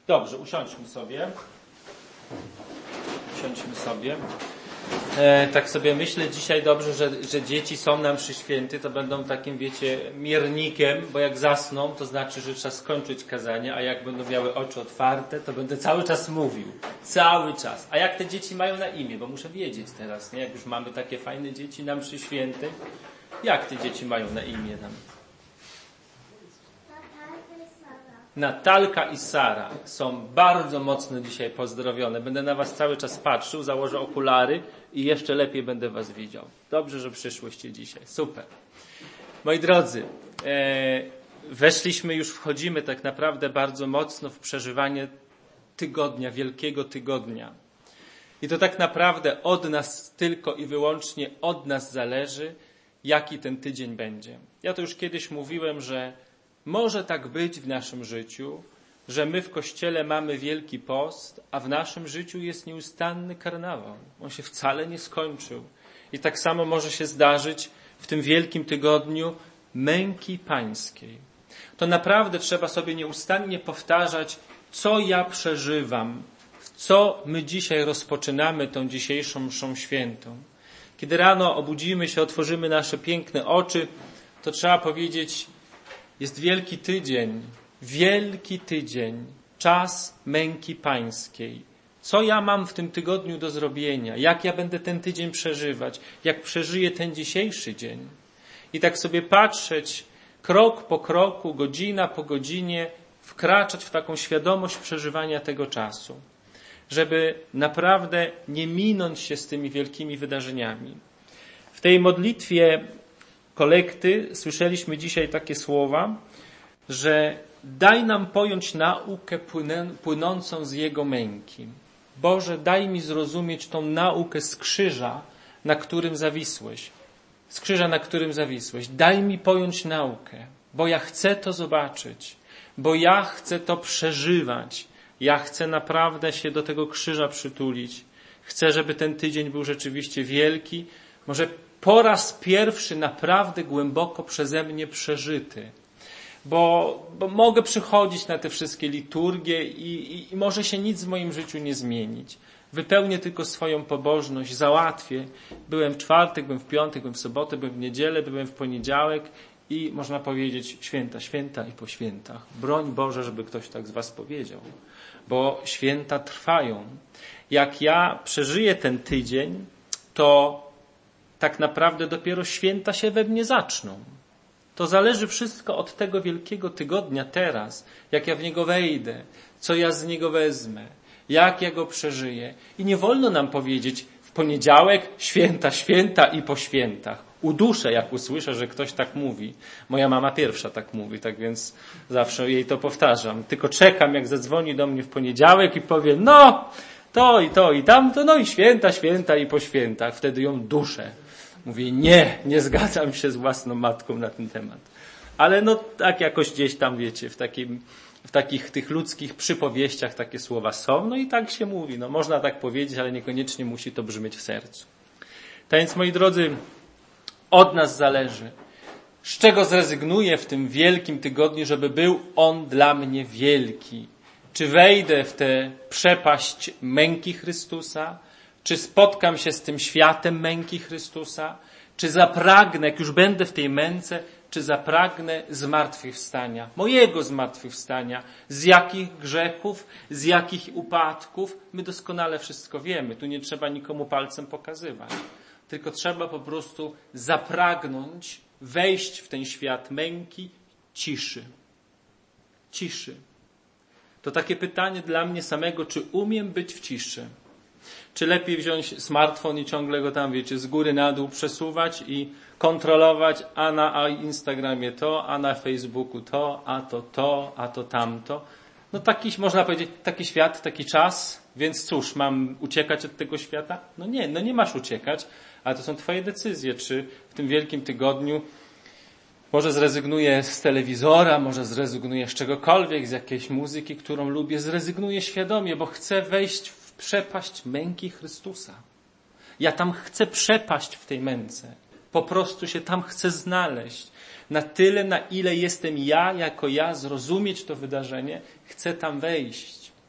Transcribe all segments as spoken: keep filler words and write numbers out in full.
Dobrze, usiądźmy sobie. Usiądźmy sobie. E, tak sobie myślę dzisiaj dobrze, że, że dzieci są nam przy święty, to będą takim, wiecie, miernikiem, bo jak zasną, to znaczy, że trzeba skończyć kazanie, a jak będą miały oczy otwarte, to będę cały czas mówił. Cały czas. A jak te dzieci mają na imię? Bo muszę wiedzieć teraz, nie? Jak już mamy takie fajne dzieci nam przy świętych. Jak te dzieci mają na imię nam? Natalka i Sara są bardzo mocno dzisiaj pozdrowione. Będę na was cały czas patrzył, założę okulary i jeszcze lepiej będę was widział. Dobrze, że przyszłyście dzisiaj. Super. Moi drodzy, e, weszliśmy, już wchodzimy tak naprawdę bardzo mocno w przeżywanie tygodnia, wielkiego tygodnia. I to tak naprawdę od nas, tylko i wyłącznie od nas zależy, jaki ten tydzień będzie. Ja to już kiedyś mówiłem, że może tak być w naszym życiu, że my w Kościele mamy Wielki Post, a w naszym życiu jest nieustanny karnawał. On się wcale nie skończył. I tak samo może się zdarzyć w tym Wielkim Tygodniu męki pańskiej. To naprawdę trzeba sobie nieustannie powtarzać, co ja przeżywam, co my dzisiaj rozpoczynamy tą dzisiejszą mszą świętą. Kiedy rano obudzimy się, otworzymy nasze piękne oczy, to trzeba powiedzieć, jest Wielki Tydzień, Wielki Tydzień, czas męki pańskiej. Co ja mam w tym tygodniu do zrobienia? Jak ja będę ten tydzień przeżywać? Jak przeżyję ten dzisiejszy dzień? I tak sobie patrzeć, krok po kroku, godzina po godzinie, wkraczać w taką świadomość przeżywania tego czasu, żeby naprawdę nie minąć się z tymi wielkimi wydarzeniami. W tej modlitwie kolekty słyszeliśmy dzisiaj takie słowa, że daj nam pojąć naukę płynącą z Jego męki. Boże, daj mi zrozumieć tą naukę z krzyża, na którym zawisłeś. Z krzyża, na którym zawisłeś. Daj mi pojąć naukę, bo ja chcę to zobaczyć, bo ja chcę to przeżywać. Ja chcę naprawdę się do tego krzyża przytulić. Chcę, żeby ten tydzień był rzeczywiście wielki. Może po raz pierwszy naprawdę głęboko przeze mnie przeżyty. Bo, bo mogę przychodzić na te wszystkie liturgie i, i, i może się nic w moim życiu nie zmienić. Wypełnię tylko swoją pobożność, załatwię. Byłem w czwartek, byłem w piątek, byłem w sobotę, byłem w niedzielę, byłem w poniedziałek i można powiedzieć święta, święta i po świętach. Broń Boże, żeby ktoś tak z was powiedział. Bo święta trwają. Jak ja przeżyję ten tydzień, to tak naprawdę dopiero święta się we mnie zaczną. To zależy wszystko od tego Wielkiego Tygodnia teraz, jak ja w niego wejdę, co ja z niego wezmę, jak ja go przeżyję. I nie wolno nam powiedzieć w poniedziałek święta, święta i po świętach. Uduszę, jak usłyszę, że ktoś tak mówi. Moja mama pierwsza tak mówi, tak więc zawsze jej to powtarzam. Tylko czekam, jak zadzwoni do mnie w poniedziałek i powie, no, to i to i tamto, no i święta, święta i po świętach. Wtedy ją duszę. Mówię, nie, nie zgadzam się z własną matką na ten temat. Ale no tak jakoś gdzieś tam, wiecie, w takim, w takich tych ludzkich przypowieściach takie słowa są, no i tak się mówi. No można tak powiedzieć, ale niekoniecznie musi to brzmieć w sercu. Tak więc, moi drodzy, od nas zależy, z czego zrezygnuję w tym Wielkim Tygodniu, żeby był on dla mnie wielki. Czy wejdę w tę przepaść męki Chrystusa? Czy spotkam się z tym światem męki Chrystusa? Czy zapragnę, jak już będę w tej męce, czy zapragnę zmartwychwstania, mojego zmartwychwstania? Z jakich grzechów, z jakich upadków? My doskonale wszystko wiemy. Tu nie trzeba nikomu palcem pokazywać. Tylko trzeba po prostu zapragnąć wejść w ten świat męki, ciszy. Ciszy. To takie pytanie dla mnie samego, czy umiem być w ciszy? Czy lepiej wziąć smartfon i ciągle go tam, wiecie, z góry na dół przesuwać i kontrolować, a na Instagramie to, a na Facebooku to, a to to, a to tamto. No taki, można powiedzieć, taki świat, taki czas, więc cóż, mam uciekać od tego świata? No nie, no nie masz uciekać, ale to są twoje decyzje, czy w tym Wielkim Tygodniu może zrezygnuję z telewizora, może zrezygnuję z czegokolwiek, z jakiejś muzyki, którą lubię, zrezygnuję świadomie, bo chcę wejść w przepaść męki Chrystusa. Ja tam chcę przepaść w tej męce. Po prostu się tam chcę znaleźć. Na tyle, na ile jestem ja, jako ja, zrozumieć to wydarzenie, chcę tam wejść.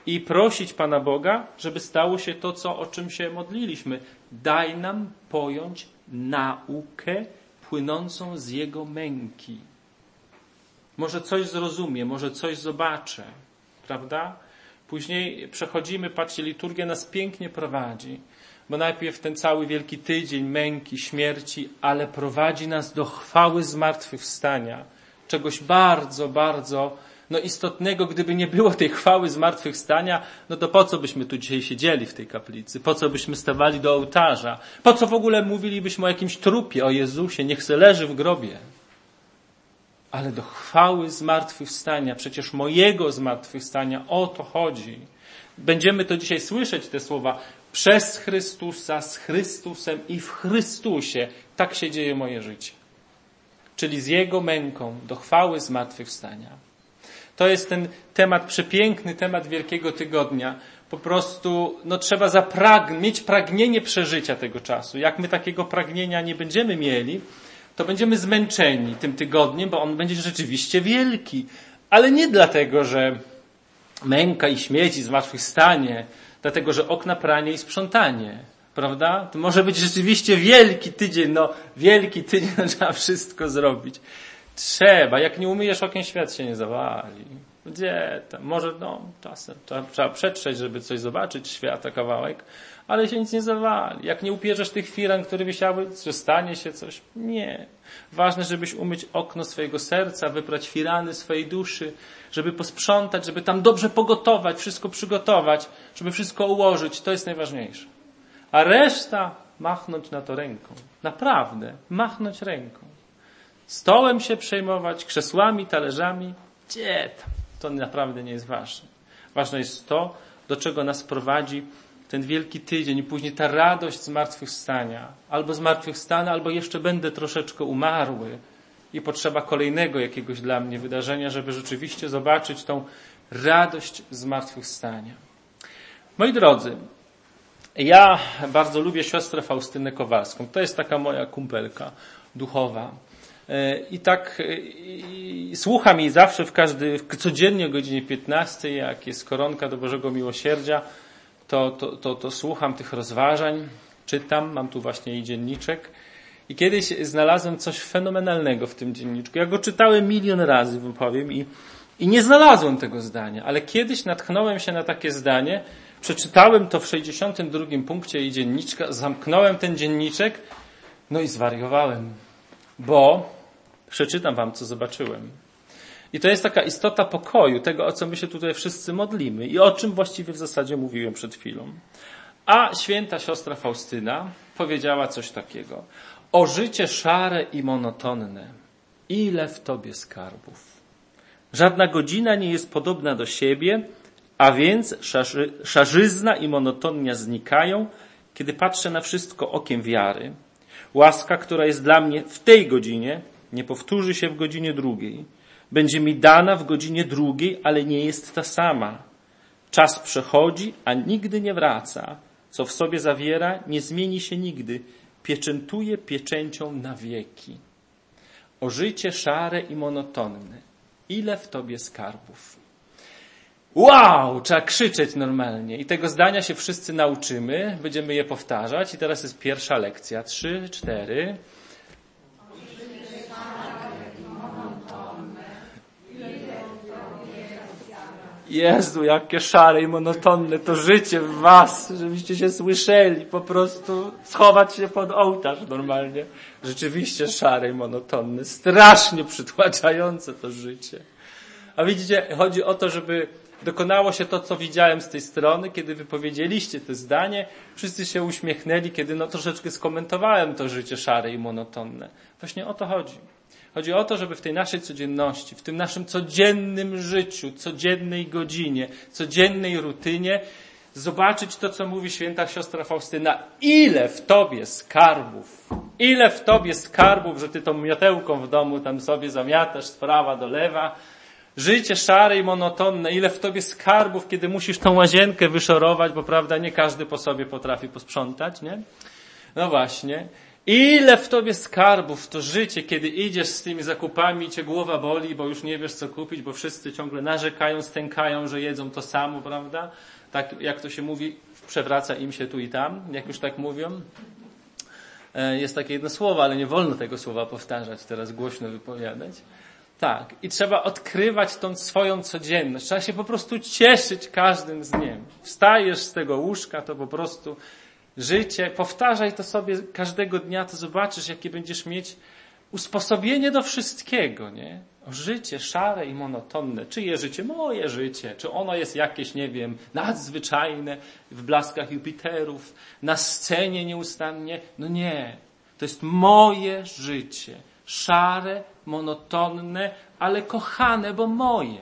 i prosić Pana Boga, żeby stało się to, co, o czym się modliliśmy. Daj nam pojąć naukę płynącą z Jego męki. Może coś zrozumie, może coś zobaczę, prawda? Później przechodzimy, patrzcie, liturgia nas pięknie prowadzi, bo najpierw ten cały wielki tydzień męki, śmierci, ale prowadzi nas do chwały zmartwychwstania. Czegoś bardzo, bardzo no istotnego. Gdyby nie było tej chwały zmartwychwstania, no to po co byśmy tu dzisiaj siedzieli w tej kaplicy? Po co byśmy stawali do ołtarza? Po co w ogóle mówilibyśmy o jakimś trupie, o Jezusie, niech se leży w grobie? Ale do chwały zmartwychwstania, przecież mojego zmartwychwstania, o to chodzi. Będziemy to dzisiaj słyszeć, te słowa. Przez Chrystusa, z Chrystusem i w Chrystusie. Tak się dzieje moje życie. Czyli z Jego męką do chwały zmartwychwstania. To jest ten temat, przepiękny temat Wielkiego Tygodnia. Po prostu no, trzeba zaprag- mieć pragnienie przeżycia tego czasu. Jak my takiego pragnienia nie będziemy mieli, to będziemy zmęczeni tym tygodniem, bo on będzie rzeczywiście wielki. Ale nie dlatego, że męka i śmieci, zmartwychwstanie, dlatego, że okna, pranie i sprzątanie. Prawda? To może być rzeczywiście wielki tydzień, no wielki tydzień, no, trzeba wszystko zrobić. Trzeba, jak nie umyjesz okien, świat się nie zawali. Gdzie tam? Może, no, czasem trzeba, trzeba przetrzeć, żeby coś zobaczyć, świata kawałek, ale się nic nie zawali. Jak nie upierzesz tych firan, które wisiały, że stanie się coś? Nie. Ważne, żebyś umyć okno swojego serca, wyprać firany swojej duszy, żeby posprzątać, żeby tam dobrze pogotować, wszystko przygotować, żeby wszystko ułożyć. To jest najważniejsze. A reszta machnąć na to ręką. Naprawdę, machnąć ręką. Stołem się przejmować, krzesłami, talerzami. Gdzie tam? To naprawdę nie jest ważne. Ważne jest to, do czego nas prowadzi ten wielki tydzień i później ta radość zmartwychwstania. Albo zmartwychwstanę, albo jeszcze będę troszeczkę umarły i potrzeba kolejnego jakiegoś dla mnie wydarzenia, żeby rzeczywiście zobaczyć tą radość zmartwychwstania. Moi drodzy, ja bardzo lubię siostrę Faustynę Kowalską. To jest taka moja kumpelka duchowa. I tak i słucham jej zawsze w każdy, codziennie o godzinie piętnastej, jak jest koronka do Bożego Miłosierdzia, to, to, to, to słucham tych rozważań, czytam, mam tu właśnie jej dzienniczek. I kiedyś znalazłem coś fenomenalnego w tym dzienniczku. Ja go czytałem milion razy, wam powiem, i, i nie znalazłem tego zdania, ale kiedyś natknąłem się na takie zdanie, przeczytałem to w sześćdziesiątym drugim punkcie jej dzienniczka, zamknąłem ten dzienniczek, no i zwariowałem, bo przeczytam wam, co zobaczyłem. I to jest taka istota pokoju, tego, o co my się tutaj wszyscy modlimy i o czym właściwie w zasadzie mówiłem przed chwilą. A święta siostra Faustyna powiedziała coś takiego. O życie szare i monotonne, ile w tobie skarbów. Żadna godzina nie jest podobna do siebie, a więc szarzy, szarzyzna i monotonia znikają, kiedy patrzę na wszystko okiem wiary. Łaska, która jest dla mnie w tej godzinie, nie powtórzy się w godzinie drugiej. Będzie mi dana w godzinie drugiej, ale nie jest ta sama. Czas przechodzi, a nigdy nie wraca. Co w sobie zawiera, nie zmieni się nigdy. Pieczętuje pieczęcią na wieki. O życie szare i monotonne. Ile w tobie skarbów. Wow! Trzeba krzyczeć normalnie. I tego zdania się wszyscy nauczymy. Będziemy je powtarzać. I teraz jest pierwsza lekcja. Trzy, cztery. Jezu, jakie szare i monotonne to życie w was, żebyście się słyszeli, po prostu schować się pod ołtarz normalnie. Rzeczywiście szare i monotonne, strasznie przytłaczające to życie. A widzicie, chodzi o to, żeby dokonało się to, co widziałem z tej strony, kiedy wypowiedzieliście to zdanie, wszyscy się uśmiechnęli, kiedy no troszeczkę skomentowałem to życie szare i monotonne. Właśnie o to chodzi. Chodzi o to, żeby w tej naszej codzienności, w tym naszym codziennym życiu, codziennej godzinie, codziennej rutynie zobaczyć to, co mówi święta siostra Faustyna. Ile w tobie skarbów, ile w tobie skarbów, że ty tą miotełką w domu tam sobie zamiatasz z prawa do lewa. Życie szare i monotonne, ile w tobie skarbów, kiedy musisz tą łazienkę wyszorować, bo prawda, nie każdy po sobie potrafi posprzątać, nie? No właśnie. Ile w tobie skarbów w to życie, kiedy idziesz z tymi zakupami i cię głowa boli, bo już nie wiesz co kupić, bo wszyscy ciągle narzekają, stękają, że jedzą to samo, prawda? Tak jak to się mówi, przewraca im się tu i tam, jak już tak mówią. Jest takie jedno słowo, ale nie wolno tego słowa powtarzać, teraz głośno wypowiadać. Tak. I trzeba odkrywać tą swoją codzienność. Trzeba się po prostu cieszyć każdym dniem. Wstajesz z tego łóżka, to po prostu życie. Powtarzaj to sobie każdego dnia, to zobaczysz, jakie będziesz mieć usposobienie do wszystkiego, nie? O życie szare i monotonne. Czyje życie? Moje życie. Czy ono jest jakieś, nie wiem, nadzwyczajne, w blaskach Jupiterów, na scenie nieustannie? No nie. To jest moje życie. Szare, monotonne, ale kochane, bo moje.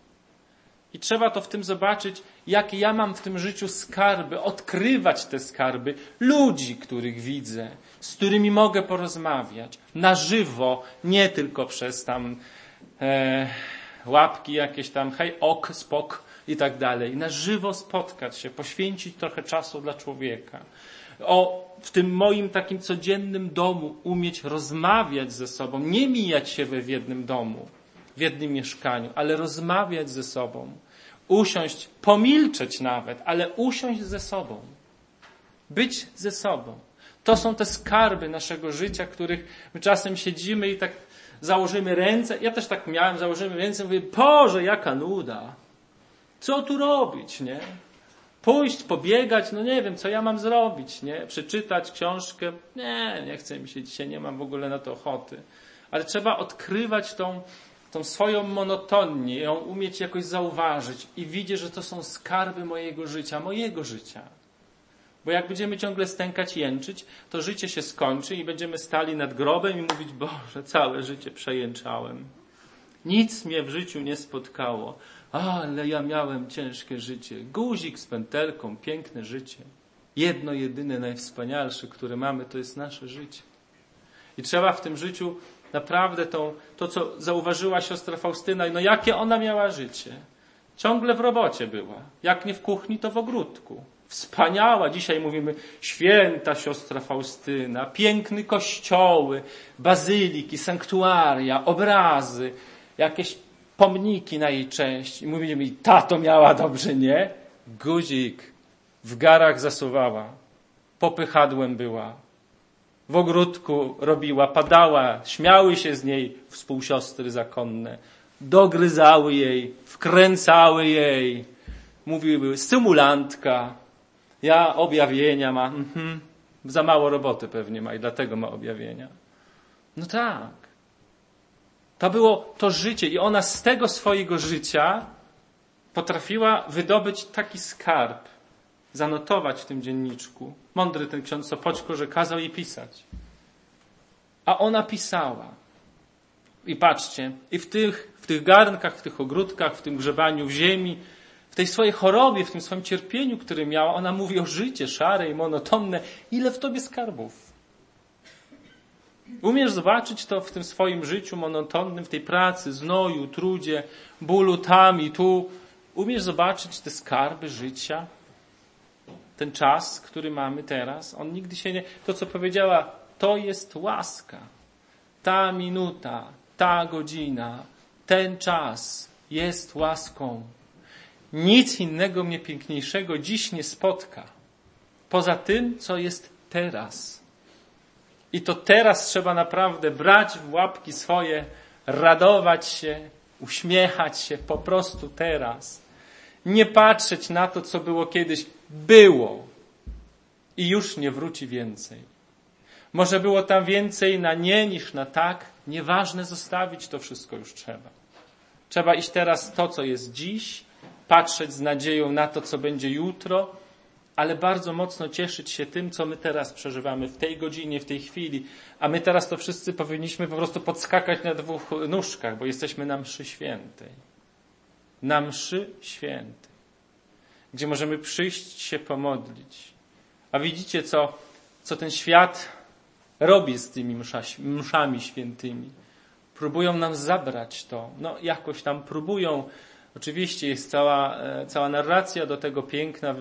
I trzeba to w tym zobaczyć, jakie ja mam w tym życiu skarby, odkrywać te skarby, ludzi, których widzę, z którymi mogę porozmawiać, na żywo, nie tylko przez tam e, łapki jakieś tam, hej, ok, spok i tak dalej. Na żywo spotkać się, poświęcić trochę czasu dla człowieka. O, w tym moim takim codziennym domu umieć rozmawiać ze sobą, nie mijać się we w jednym domu, w jednym mieszkaniu, ale rozmawiać ze sobą. Usiąść, pomilczeć nawet, ale usiąść ze sobą. Być ze sobą. To są te skarby naszego życia, których my czasem siedzimy i tak założymy ręce. Ja też tak miałem, założymy ręce i mówię, Boże, jaka nuda. Co tu robić, nie? Pójść, pobiegać, no nie wiem, co ja mam zrobić, nie? Przeczytać książkę. Nie, nie chce mi się dzisiaj, nie mam w ogóle na to ochoty. Ale trzeba odkrywać tą tą swoją monotonię, ją umieć jakoś zauważyć i widzieć, że to są skarby mojego życia, mojego życia. Bo jak będziemy ciągle stękać, jęczyć, to życie się skończy i będziemy stali nad grobem i mówić, Boże, całe życie przejęczałem. Nic mnie w życiu nie spotkało, ale ja miałem ciężkie życie. Guzik z pętelką, piękne życie. Jedno, jedyne, najwspanialsze, które mamy, to jest nasze życie. I trzeba w tym życiu naprawdę to, to, co zauważyła siostra Faustyna, no jakie ona miała życie. Ciągle w robocie była. Jak nie w kuchni, to w ogródku. Wspaniała. Dzisiaj mówimy święta siostra Faustyna, piękne kościoły, bazyliki, sanktuaria, obrazy, jakieś pomniki na jej cześć. I mówimy mi, tato miała dobrze, nie? Guzik w garach zasuwała, popychadłem była. W ogródku robiła, padała, śmiały się z niej współsiostry zakonne, dogryzały jej, wkręcały jej, mówiły, symulantka, ja objawienia ma, mhm. Za mało roboty pewnie ma i dlatego ma objawienia. No tak. To było to życie i ona z tego swojego życia potrafiła wydobyć taki skarb, zanotować w tym dzienniczku. Mądry ten ksiądz Sopoćko, że kazał jej pisać. A ona pisała. I patrzcie, i w tych, w tych garnkach, w tych ogródkach, w tym grzebaniu w ziemi, w tej swojej chorobie, w tym swoim cierpieniu, które miała, ona mówi o życie szare i monotonne. Ile w tobie skarbów? Umiesz zobaczyć to w tym swoim życiu monotonnym, w tej pracy, znoju, trudzie, bólu tam i tu. Umiesz zobaczyć te skarby życia? Ten czas, który mamy teraz, on nigdy się nie... To, co powiedziała, to jest łaska. Ta minuta, ta godzina, ten czas jest łaską. Nic innego mnie piękniejszego dziś nie spotka. Poza tym, co jest teraz. I to teraz trzeba naprawdę brać w łapki swoje, radować się, uśmiechać się po prostu teraz. Nie patrzeć na to, co było kiedyś. Było. I już nie wróci więcej. Może było tam więcej na nie niż na tak. Nieważne, zostawić to wszystko już trzeba. Trzeba iść teraz to, co jest dziś, patrzeć z nadzieją na to, co będzie jutro, ale bardzo mocno cieszyć się tym, co my teraz przeżywamy w tej godzinie, w tej chwili. A my teraz to wszyscy powinniśmy po prostu podskakać na dwóch nóżkach, bo jesteśmy na mszy świętej. Na mszy świętej. Gdzie możemy przyjść się pomodlić. A widzicie, co, co ten świat robi z tymi msza, mszami świętymi. Próbują nam zabrać to. No jakoś tam próbują. Oczywiście jest cała, cała narracja do tego piękna.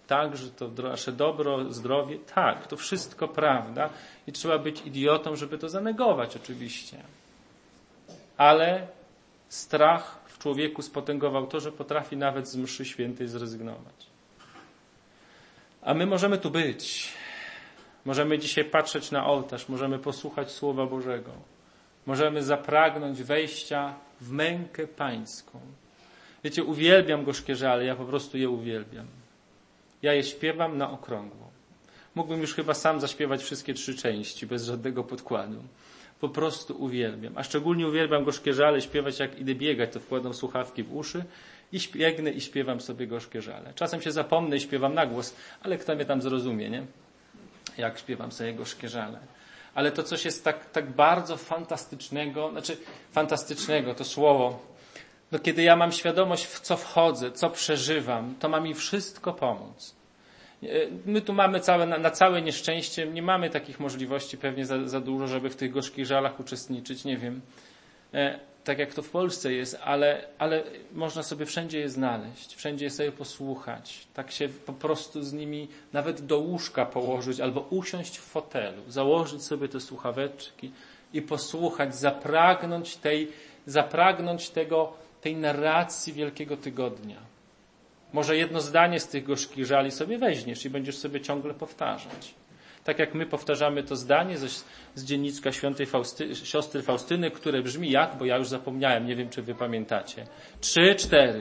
Tak, że to nasze dobro, zdrowie, tak, to wszystko prawda i trzeba być idiotą, żeby to zanegować oczywiście. Ale strach w człowieku spotęgował to, że potrafi nawet z mszy świętej zrezygnować. A my możemy tu być. Możemy dzisiaj patrzeć na ołtarz, możemy posłuchać Słowa Bożego. Możemy zapragnąć wejścia w mękę pańską. Wiecie, uwielbiam gorzkie żale, ja po prostu je uwielbiam. Ja je śpiewam na okrągło. Mógłbym już chyba sam zaśpiewać wszystkie trzy części, bez żadnego podkładu. Po prostu uwielbiam. A szczególnie uwielbiam gorzkie żale śpiewać, jak idę biegać, to wkładam słuchawki w uszy i biegnę i śpiewam sobie gorzkie żale. Czasem się zapomnę i śpiewam na głos, ale kto mnie tam zrozumie, nie? Jak śpiewam sobie gorzkie żale. Ale to coś jest tak, tak bardzo fantastycznego, znaczy fantastycznego, to słowo, no kiedy ja mam świadomość, w co wchodzę, co przeżywam, to ma mi wszystko pomóc. My tu mamy całe, na, na całe nieszczęście, nie mamy takich możliwości pewnie za, za dużo, żeby w tych gorzkich żalach uczestniczyć, nie wiem, e, tak jak to w Polsce jest, ale, ale można sobie wszędzie je znaleźć, wszędzie je sobie posłuchać, tak się po prostu z nimi nawet do łóżka położyć albo usiąść w fotelu, założyć sobie te słuchaweczki i posłuchać, zapragnąć tej, zapragnąć tego, tej narracji Wielkiego Tygodnia. Może jedno zdanie z tych gorzkich żali sobie weźmiesz i będziesz sobie ciągle powtarzać. Tak jak my powtarzamy to zdanie z, z dziennictwa świętej Fausty, siostry Faustyny, które brzmi jak, bo ja już zapomniałem, nie wiem, czy wy pamiętacie. Trzy, cztery.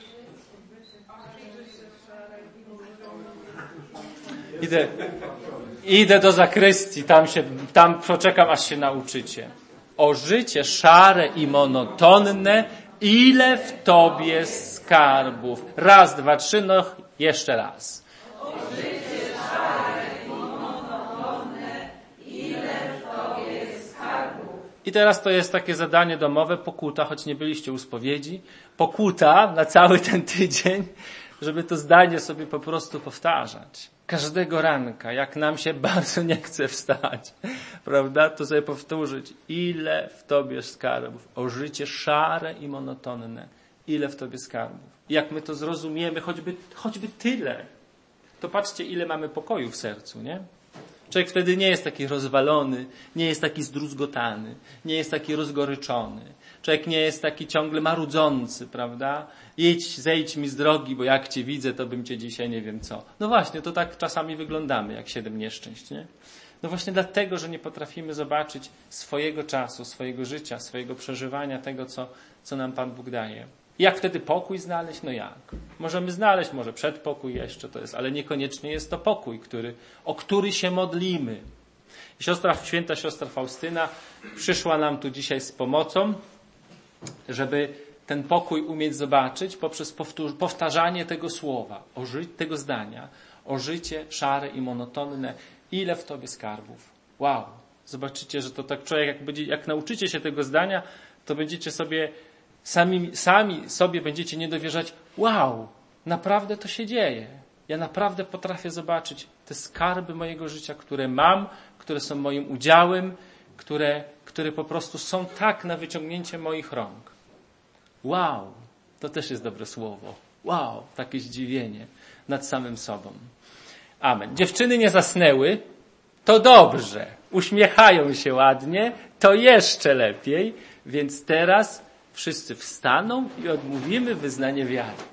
Idę, idę do zakrystii, tam się, tam poczekam, aż się nauczycie. O życie szare i monotonne, ile w tobie skarbów. Raz, dwa, trzy, no jeszcze raz. O życie szare i monotonne, ile w tobie skarbów. I teraz to jest takie zadanie domowe, pokuta, choć nie byliście u spowiedzi, pokuta na cały ten tydzień, żeby to zdanie sobie po prostu powtarzać. Każdego ranka, jak nam się bardzo nie chce wstać, prawda, to sobie powtórzyć, ile w tobie skarbów, o życie szare i monotonne, ile w tobie skarbów. I jak my to zrozumiemy, choćby, choćby tyle, to patrzcie, ile mamy pokoju w sercu, nie? Człowiek wtedy nie jest taki rozwalony, nie jest taki zdruzgotany, nie jest taki rozgoryczony. Człowiek nie jest taki ciągle marudzący, prawda? Idź, zejdź mi z drogi, bo jak cię widzę, to bym cię dzisiaj nie wiem co. No właśnie, to tak czasami wyglądamy, jak siedem nieszczęść, nie? No właśnie dlatego, że nie potrafimy zobaczyć swojego czasu, swojego życia, swojego przeżywania, tego, co, co nam Pan Bóg daje. Jak wtedy pokój znaleźć? No jak? Możemy znaleźć, może przedpokój jeszcze to jest, ale niekoniecznie jest to pokój, który, o który się modlimy. Siostra, święta siostra Faustyna przyszła nam tu dzisiaj z pomocą, żeby ten pokój umieć zobaczyć poprzez powtór- powtarzanie tego słowa, o ży- tego zdania, o życie szare i monotonne, ile w tobie skarbów. Wow! Zobaczycie, że to tak człowiek, jak, będzie, jak nauczycie się tego zdania, to będziecie sobie sami, sami sobie będziecie nie dowierzać, wow, naprawdę to się dzieje. Ja naprawdę potrafię zobaczyć te skarby mojego życia, które mam, które są moim udziałem, które, które po prostu są tak na wyciągnięcie moich rąk. Wow, to też jest dobre słowo. Wow, takie zdziwienie nad samym sobą. Amen. Dziewczyny nie zasnęły, to dobrze. Uśmiechają się ładnie, to jeszcze lepiej. Więc teraz wszyscy wstaną i odmówimy wyznanie wiary.